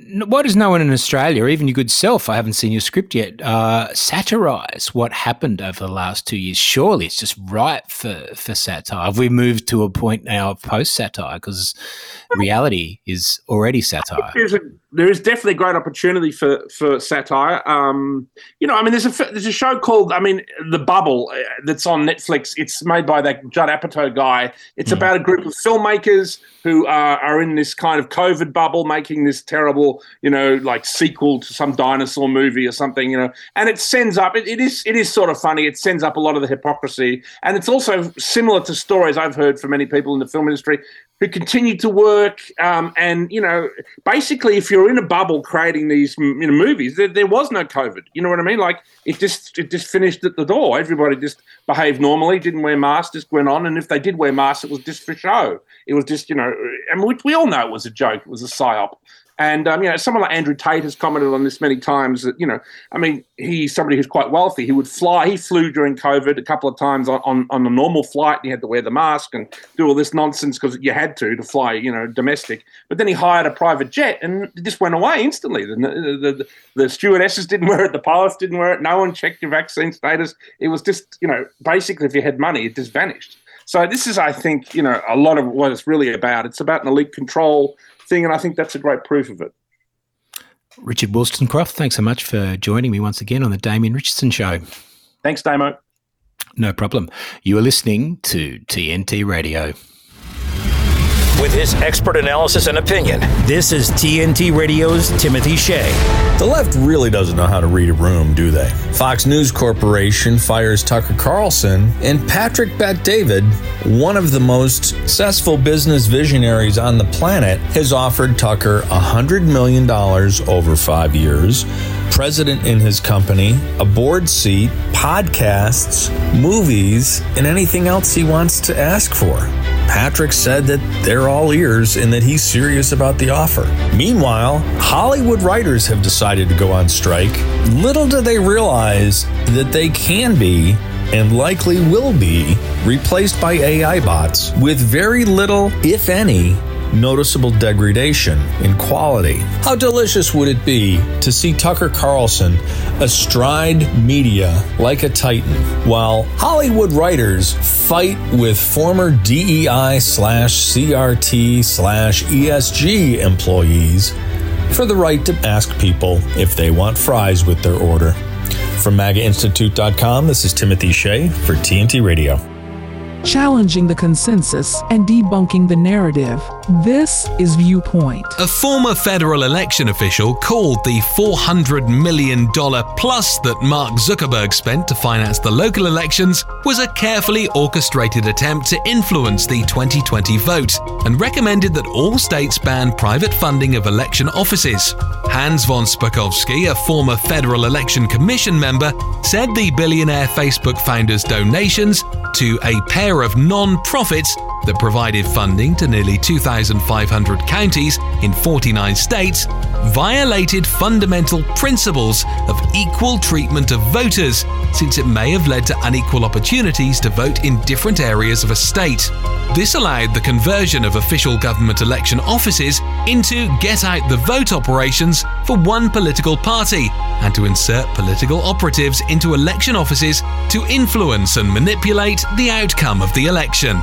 why does no one in Australia, even your good self, I haven't seen your script yet, uh, satirise what happened over the last two years? Surely it's just ripe for, for satire. Have we moved to a point now of post-satire? Because reality is already satire. There's a, there is definitely great opportunity for, for satire. Um, you know, I mean, there's a there's a show called, I mean, The Bubble uh, that's on Netflix. It's made by that Judd Apatow guy. It's mm. about a group of filmmakers who are, are in this kind of COVID bubble, making this terrible, you know, like sequel to some dinosaur movie or something, you know. And it sends up, it, it is it is sort of funny. It sends up a lot of the hypocrisy. And it's also similar to stories I've heard from many people in the film industry who continue to work. Um, and, you know, basically, if you're in a bubble creating these you know, movies, there, there was no COVID. You know what I mean? Like, it just it just finished at the door. Everybody just behaved normally, didn't wear masks, just went on. And if they did wear masks, it was just for show. It was just, you know, I mean, we, we all know it was a joke. It was a psyop. And, um, you know, someone like Andrew Tate has commented on this many times that, you know, I mean, he's somebody who's quite wealthy. He would fly. He flew during COVID a couple of times on, on, on a normal flight. And he had to wear the mask and do all this nonsense because you had to to fly, you know, domestic. But then he hired a private jet and it just went away instantly. The, the, the, the stewardesses didn't wear it. The pilots didn't wear it. No one checked your vaccine status. It was just, you know, basically if you had money, it just vanished. So this is, I think, you know, a lot of what it's really about. It's about an elite control thing, and I think that's a great proof of it. Richard Wollstonecroft, thanks so much for joining me once again on the Damien Richardson Show. Thanks, Damo. No problem. You are listening to T N T Radio. With his expert analysis and opinion, this is T N T Radio's Timothy Shea. The left really doesn't know how to read a room, do they? Fox News Corporation fires Tucker Carlson, and Patrick Bet-David, one of the most successful business visionaries on the planet, has offered Tucker one hundred million dollars over five years, president in his company, a board seat, podcasts, movies, and anything else he wants to ask for. Patrick said that they're all ears and that he's serious about the offer. Meanwhile, Hollywood writers have decided to go on strike. Little do they realize that they can be, and likely will be, replaced by A I bots with very little, if any, noticeable degradation in quality. How delicious would it be to see Tucker Carlson astride media like a titan, while Hollywood writers fight with former D E I slash C R T slash E S G employees for the right to ask people if they want fries with their order. From MAGA Institute dot com, this is Timothy Shea for T N T Radio. Challenging the consensus and debunking the narrative. This is Viewpoint. A former federal election official called the four hundred million dollars plus that Mark Zuckerberg spent to finance the local elections was a carefully orchestrated attempt to influence the twenty twenty vote, and recommended that all states ban private funding of election offices. Hans von Spakovsky, a former Federal Election Commission member, said the billionaire Facebook founder's donations to a pair of non-profits that provided funding to nearly two thousand five hundred counties in forty-nine states violated fundamental principles of equal treatment of voters, since it may have led to unequal opportunities to vote in different areas of a state. This allowed the conversion of official government election offices into get-out-the-vote operations for one political party, and to insert political operatives into election offices to influence and manipulate the outcome of the election.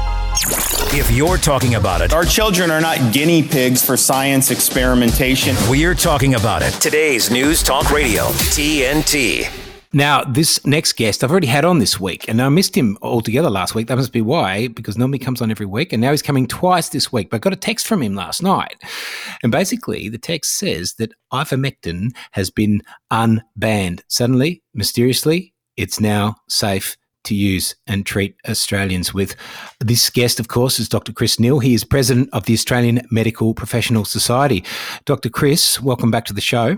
If you're talking about it, our children are not guinea pigs for science experimentation. We're talking about it. Today's News Talk Radio, T N T. Now, this next guest I've already had on this week, and I missed him altogether last week. That must be why, because normally he comes on every week, and now he's coming twice this week. But I got a text from him last night, and basically the text says that ivermectin has been unbanned. Suddenly, mysteriously, it's now safe to use and treat Australians with. This guest, of course, is Doctor Chris Neal. He is president of the Australian Medical Professional Society. Doctor Chris, welcome back to the show.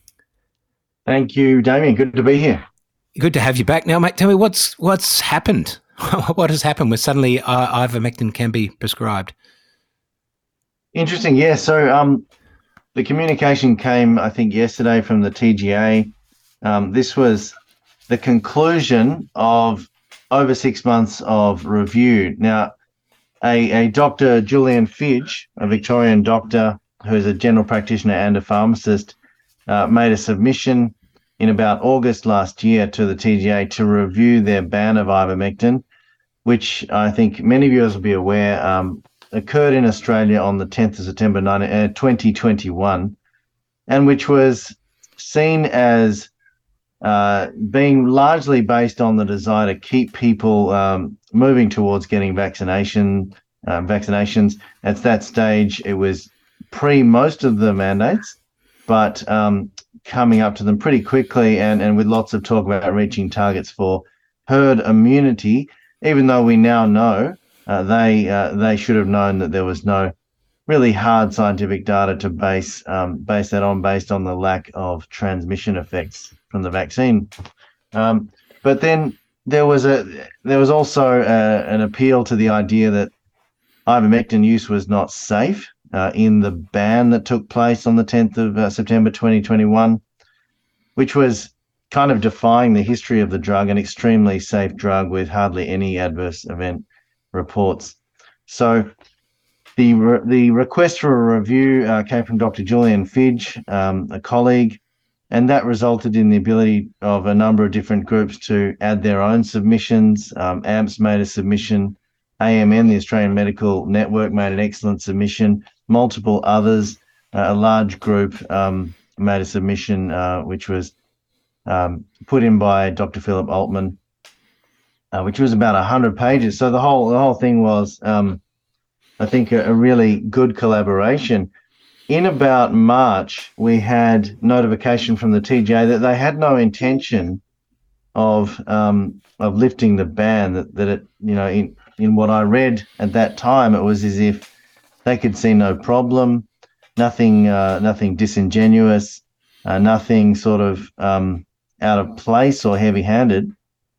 Thank you, Damien. Good to be here. Good to have you back. Now, mate, tell me what's what's happened. What has happened where suddenly uh, ivermectin can be prescribed? Interesting, yeah. So um, the communication came, I think, yesterday from the T G A. Um, this was the conclusion of over six months of review. Now, a, a Doctor Julian Fidge, a Victorian doctor, who is a general practitioner and a pharmacist, uh, made a submission in about August last year to the T G A to review their ban of ivermectin, which I think many viewers will be aware um, occurred in Australia on the tenth of September twenty twenty-one, and which was seen as uh, being largely based on the desire to keep people um, moving towards getting vaccination, uh, vaccinations. At that stage, it was pre most of the mandates, but um, coming up to them pretty quickly and, and with lots of talk about reaching targets for herd immunity, even though we now know uh, they uh, they should have known that there was no really hard scientific data to base um, base that on, based on the lack of transmission effects from the vaccine. Um, but then there was a there was also a, an appeal to the idea that ivermectin use was not safe uh, in the ban that took place on the tenth of uh, September twenty twenty-one, which was kind of defying the history of the drug, an extremely safe drug with hardly any adverse event reports. So the re- the request for a review uh, came from Doctor Julian Fidge, um, a colleague, and that resulted in the ability of a number of different groups to add their own submissions. Um, A M P S made a submission. A M N, the Australian Medical Network, made an excellent submission. Multiple others, uh, a large group um, made a submission, uh, which was um, put in by Doctor Philip Altman, uh, which was about one hundred pages. So the whole the whole thing was, um, I think, a, a really good collaboration. In about March, we had notification from the T G A that they had no intention of um, of lifting the ban. That that it, you know, in in what I read at that time, it was as if they could see no problem, nothing uh, nothing disingenuous, uh, nothing sort of um, out of place or heavy-handed.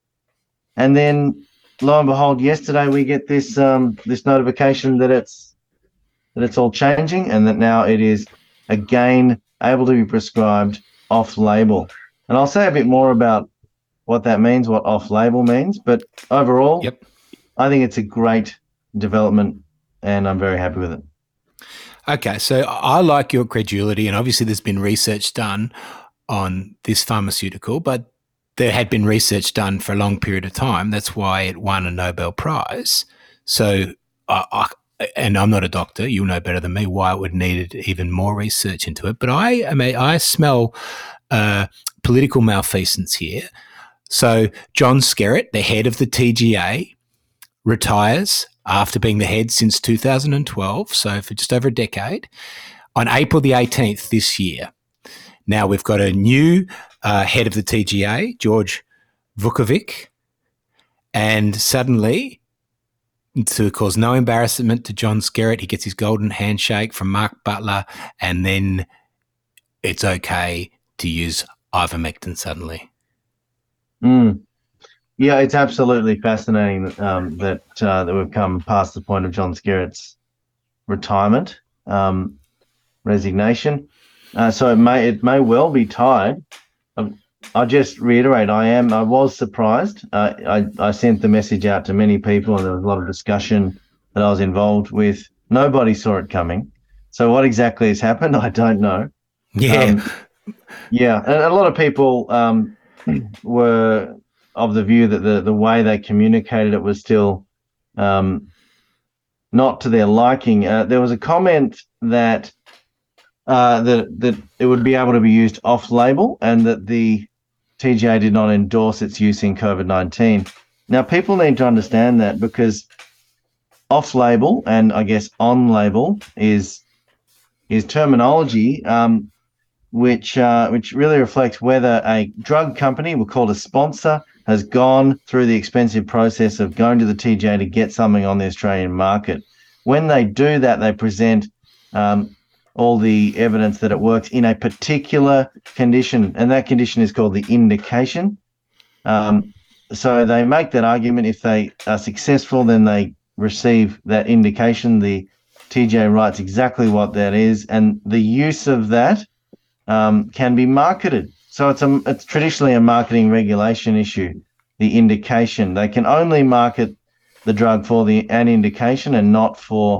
And then, lo and behold, yesterday we get this um, this notification that it's that it's all changing and that now it is again able to be prescribed off-label. And I'll say a bit more about what that means, what off-label means, but overall, yep. I think it's a great development and I'm very happy with it. Okay, so I like your credulity, and obviously there's been research done on this pharmaceutical, but there had been research done for a long period of time. That's why it won a Nobel Prize. So I, I and I'm not a doctor, you'll know better than me why it would need even more research into it. But I, I mean, I smell uh, political malfeasance here. So John Skerritt, the head of the T G A, retires after being the head since two thousand twelve, so for just over a decade, on April the eighteenth this year. Now we've got a new uh, head of the T G A, George Vukovic, and suddenly, to cause no embarrassment to John Skerritt, he gets his golden handshake from Mark Butler, and then it's okay to use ivermectin suddenly. Mm. Yeah, it's absolutely fascinating um, that uh, that we've come past the point of John Skerritt's retirement, um, resignation. Uh, so it may it may well be tied. Um, I'll just reiterate, I am I was surprised. Uh, I I sent the message out to many people, and there was a lot of discussion that I was involved with. Nobody saw it coming. So what exactly has happened, I don't know. Yeah, um, yeah, and a lot of people um, were of the view that the, the way they communicated it was still um, not to their liking. Uh, there was a comment that uh, that that it would be able to be used off-label, and that the T G A did not endorse its use in COVID nineteen. Now, people need to understand that, because off-label and I guess on-label is is terminology um, which uh, which really reflects whether a drug company, we'll call it a sponsor, has gone through the expensive process of going to the T G A to get something on the Australian market. When they do that, they present um, all the evidence that it works in a particular condition, and that condition is called the indication. Um, so they make that argument. If they are successful, then they receive that indication. The T G A writes exactly what that is, and the use of that um, can be marketed. So it's a it's traditionally a marketing regulation issue. The indication, they can only market the drug for the an indication and not for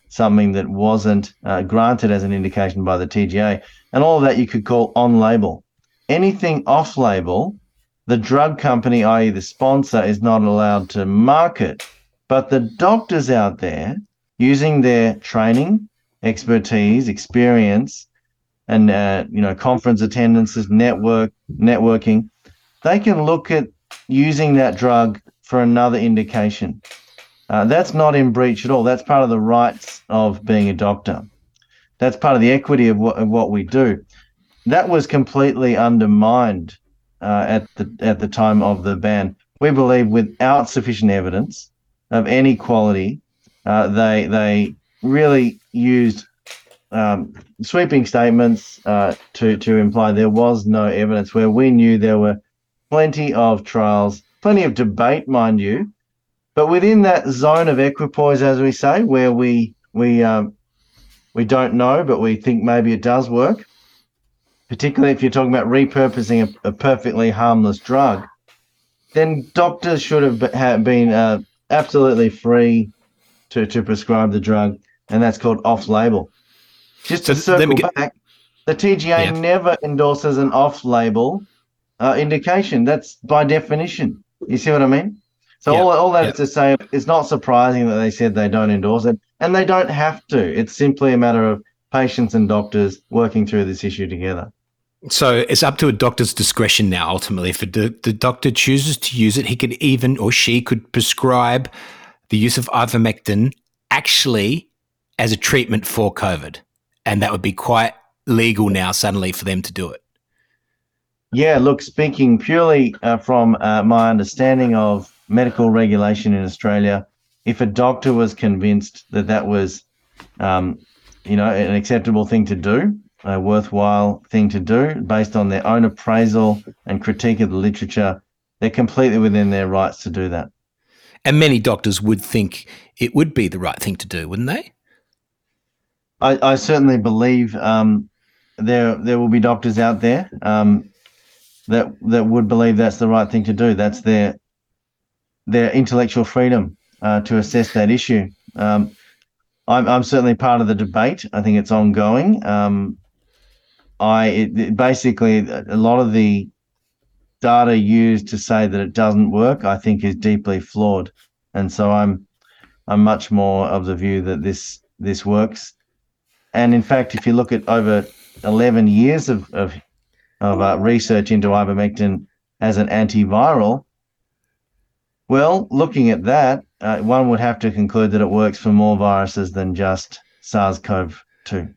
something that wasn't uh, granted as an indication by the T G A. And all of that you could call on-label. Anything off-label, the drug company, that is the sponsor, is not allowed to market. But the doctors out there, using their training, expertise, experience, and uh, you know, conference attendances, network, networking, they can look at using that drug for another indication. Uh, that's not in breach at all. That's part of the rights of being a doctor. That's part of the equity of what, of what we do. That was completely undermined uh, at the at the time of the ban. We believe without sufficient evidence of any quality, uh, they they really used um, sweeping statements uh, to to imply there was no evidence, where we knew there were plenty of trials, plenty of debate, mind you, but within that zone of equipoise, as we say, where we we um, we don't know, but we think maybe it does work, particularly if you're talking about repurposing a, a perfectly harmless drug, then doctors should have, have been uh, absolutely free to, to prescribe the drug, and that's called off-label. Just to so circle get, back, the T G A yeah. never endorses an off-label uh, indication. That's by definition. You see what I mean? So yeah. all, all that yeah. is to say, it's not surprising that they said they don't endorse it, and they don't have to. It's simply a matter of patients and doctors working through this issue together. So it's up to a doctor's discretion now, ultimately. If the, the doctor chooses to use it, he could even, or she could prescribe the use of ivermectin actually as a treatment for COVID. And that would be quite legal now suddenly for them to do it. Yeah, look, speaking purely uh, from uh, my understanding of medical regulation in Australia, if a doctor was convinced that that was, um, you know, an acceptable thing to do, a worthwhile thing to do based on their own appraisal and critique of the literature, they're completely within their rights to do that. And many doctors would think it would be the right thing to do, wouldn't they? I, I certainly believe um, there there will be doctors out there um, that that would believe that's the right thing to do. That's their their intellectual freedom uh, to assess that issue. Um, I'm I'm certainly part of the debate. I think it's ongoing. Um, I it, it basically a lot of the data used to say that it doesn't work, I think, is deeply flawed, and so I'm I'm much more of the view that this this works. And in fact, if you look at over eleven years of of, of uh, research into ivermectin as an antiviral, well, looking at that, uh, one would have to conclude that it works for more viruses than just SARS-CoV two.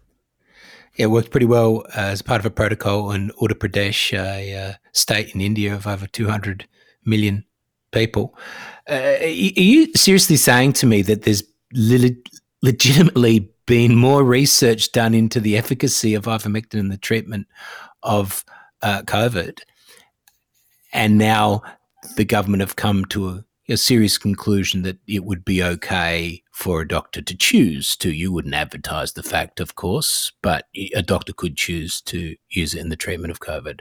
It worked pretty well uh, as part of a protocol in Uttar Pradesh, a uh, state in India of over two hundred million people. Uh, are you seriously saying to me that there's le- legitimately been more research done into the efficacy of ivermectin in the treatment of uh, COVID, and now the government have come to a, a serious conclusion that it would be okay for a doctor to choose to? You wouldn't advertise the fact, of course, but a doctor could choose to use it in the treatment of COVID.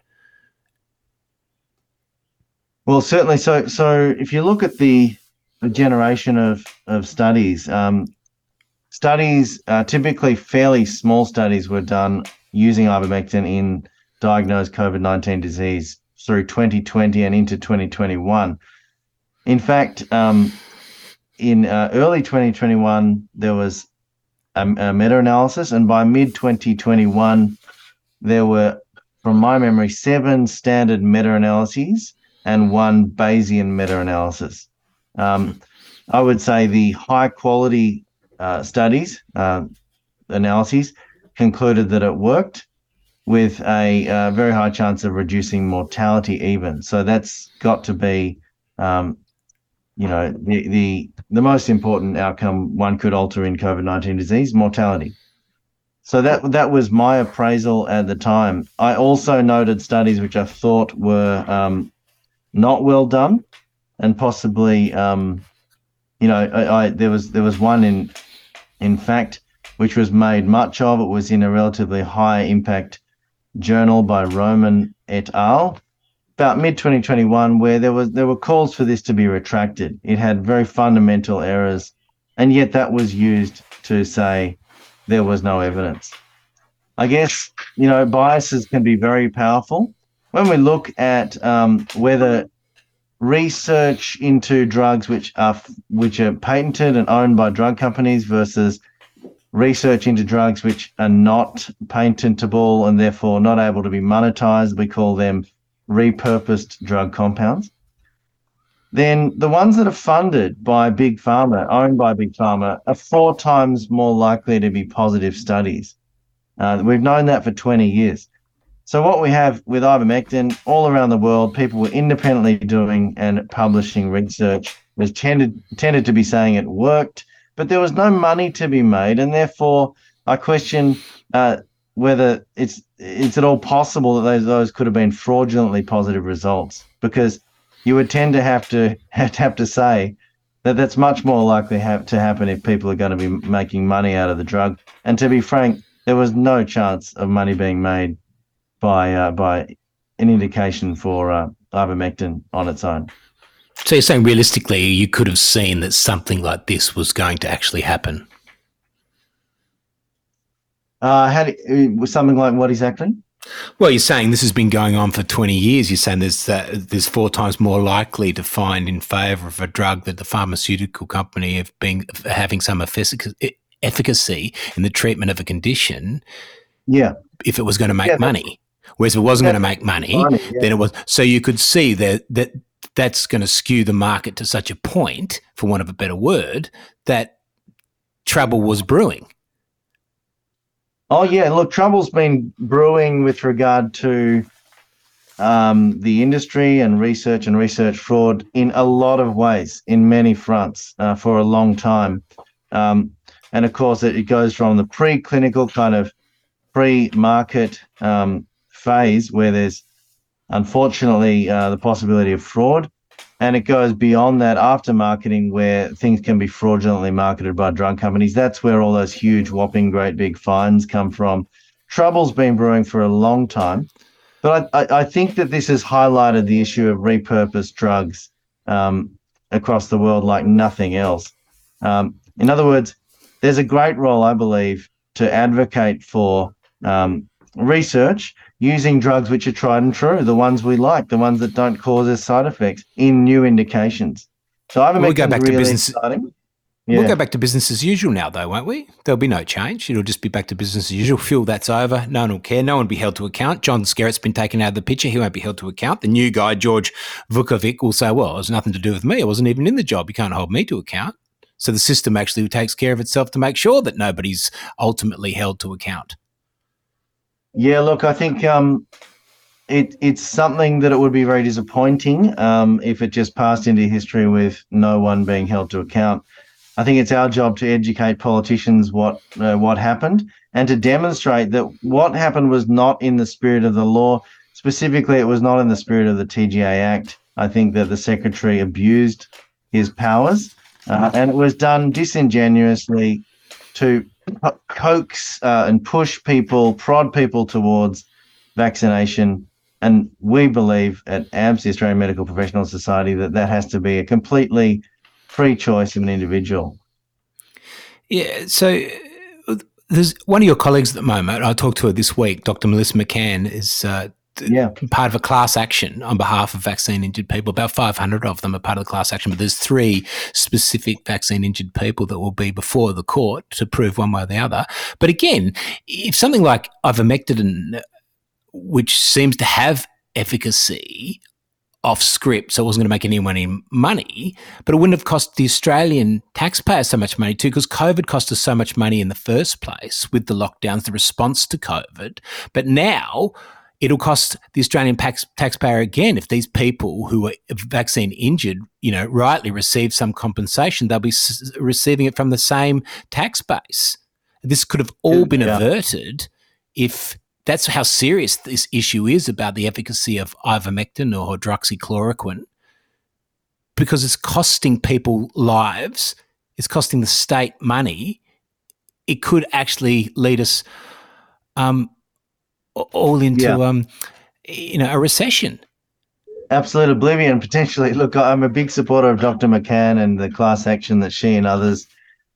Well, certainly. So, so if you look at the, the generation of of studies, um, studies, uh, typically fairly small studies, were done using ivermectin in diagnosed COVID nineteen disease through twenty twenty and into twenty twenty-one. In fact, um, in uh, early twenty twenty-one, there was a, a meta-analysis, and by mid twenty twenty-one, there were, from my memory, seven standard meta-analyses and one Bayesian meta-analysis. Um, I would say the high-quality uh, studies, uh, analyses, concluded that it worked with a uh, very high chance of reducing mortality even. So that's got to be, um, you know, the, the the most important outcome one could alter in COVID nineteen disease, mortality. So that that was my appraisal at the time. I also noted studies which I thought were um, not well done, and possibly, um, you know, I, I there was there was one in, in fact, which was made much of. It was in a relatively high impact journal by Roman et al. About mid twenty twenty-one, where there was there were calls for this to be retracted. It had very fundamental errors and yet that was used to say there was no evidence. I guess, you know, biases can be very powerful. When we look at um, whether research into drugs which are which are patented and owned by drug companies versus research into drugs which are not patentable and therefore not able to be monetized, we call them repurposed drug compounds, then the ones that are funded by Big Pharma, owned by Big Pharma, are four times more likely to be positive studies. Uh, we've known that for twenty years. So what we have with ivermectin, all around the world, people were independently doing and publishing research. Was tended tended to be saying it worked, but there was no money to be made, and therefore I question uh, whether it's it's at all possible that those those could have been fraudulently positive results, because you would tend to have to have to, have to say that that's much more likely have to happen if people are going to be making money out of the drug. And to be frank, there was no chance of money being made by uh, by an indication for uh, ivermectin on its own. So you're saying realistically you could have seen that something like this was going to actually happen? Uh, how do, something like what exactly? Well, you're saying this has been going on for twenty years. You're saying there's uh, there's four times more likely to find in favour of a drug that the pharmaceutical company have been having some effic- efficacy in the treatment of a condition. Yeah. If it was going to make yeah, money. Whereas if it wasn't going to make money, money yeah. then it was. So you could see that that that's going to skew the market to such a point, for want of a better word, that trouble was brewing. Oh, yeah. Look, trouble's been brewing with regard to um, the industry and research and research fraud in a lot of ways, in many fronts, uh, for a long time. Um, and, of course, it, it goes from the preclinical kind of pre-market um, phase where there's, unfortunately, uh, the possibility of fraud. And it goes beyond that after marketing where things can be fraudulently marketed by drug companies. That's where all those huge, whopping, great big fines come from. Trouble's been brewing for a long time. But I, I, I think that this has highlighted the issue of repurposed drugs um, across the world like nothing else. Um, in other words, there's a great role, I believe, to advocate for um, research using drugs which are tried and true, the ones we like, the ones that don't cause us side effects in new indications. So I we'll go back really to business. Exciting. Yeah. We'll go back to business as usual now, though, won't we? There'll be no change. It'll just be back to business as usual. Phil, that's over. No one will care. No one will be held to account. John Skerritt's been taken out of the picture. He won't be held to account. The new guy, George Vukovic, will say, well, it has nothing to do with me. I wasn't even in the job. You can't hold me to account. So the system actually takes care of itself to make sure that nobody's ultimately held to account. Yeah, look, I think um, it it's something that it would be very disappointing um, if it just passed into history with no one being held to account. I think it's our job to educate politicians what uh, what happened and to demonstrate that what happened was not in the spirit of the law. Specifically, it was not in the spirit of the T G A Act. I think that the Secretary abused his powers uh, and it was done disingenuously to coax uh, and push people, prod people towards vaccination. And we believe at A M S, the Australian Medical Professionals Society, that that has to be a completely free choice of an individual. Yeah, so there's one of your colleagues at the moment, I talked to her this week, Doctor Melissa McCann, is uh, yeah. part of a class action on behalf of vaccine-injured people. About five hundred of them are part of the class action, but there's three specific vaccine-injured people that will be before the court to prove one way or the other. But again, if something like ivermectin, which seems to have efficacy off script, so it wasn't going to make anyone any money, but it wouldn't have cost the Australian taxpayer so much money too, because COVID cost us so much money in the first place with the lockdowns, the response to COVID. But now it'll cost the Australian tax, taxpayer again if these people who are vaccine injured, you know, rightly receive some compensation, they'll be s- receiving it from the same tax base. This could have all been yeah. averted if that's how serious this issue is about the efficacy of ivermectin or hydroxychloroquine, because it's costing people lives, it's costing the state money. It could actually lead us um, all into yeah. um, you know, a recession. Absolute oblivion, potentially. Look, I'm a big supporter of Doctor McCann and the class action that she and others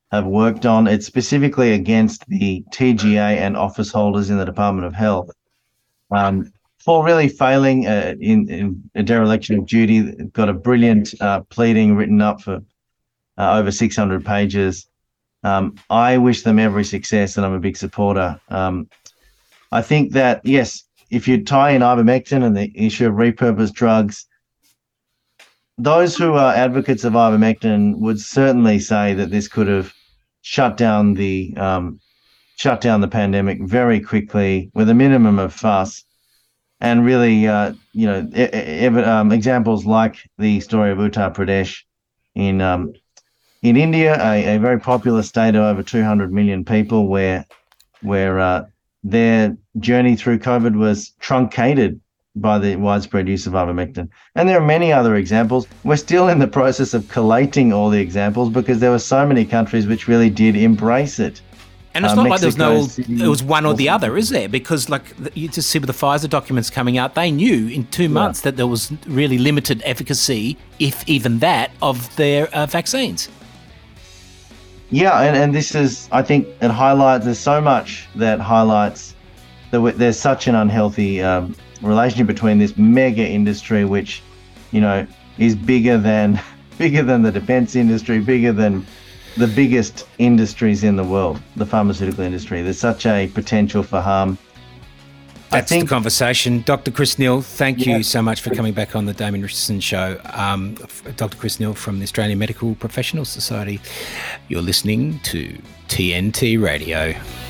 have worked on. It's specifically against the T G A and office holders in the Department of Health um, for really failing uh, in, in a dereliction of duty. Got a brilliant uh, pleading written up for uh, over six hundred pages. Um, I wish them every success, and I'm a big supporter. Um, I think that, yes, if you tie in ivermectin and the issue of repurposed drugs, those who are advocates of ivermectin would certainly say that this could have shut down the um, shut down the pandemic very quickly with a minimum of fuss, and really, uh, you know, e- e- um, examples like the story of Uttar Pradesh in um, in India, a, a very populous state of over two hundred million people, where where uh, their journey through COVID was truncated by the widespread use of ivermectin. And there are many other examples. We're still in the process of collating all the examples because there were so many countries which really did embrace it. And it's Uh, not like there was no, Mexico, it was one or the other, is there? Because like you just see with the Pfizer documents coming out, they knew in two months that there was really limited efficacy, if even that, of their uh, vaccines. Yeah, and, and this is, I think it highlights, there's so much that highlights that we- there's such an unhealthy um, relationship between this mega industry, which, you know, is bigger than bigger than the defense industry, bigger than the biggest industries in the world, the pharmaceutical industry. There's such a potential for harm. That's think, the conversation. Doctor Chris Neal, thank Yeah. you so much for coming back on the Damien Richardson Show. Um, Doctor Chris Neal from the Australian Medical Professionals Society. You're listening to T N T Radio.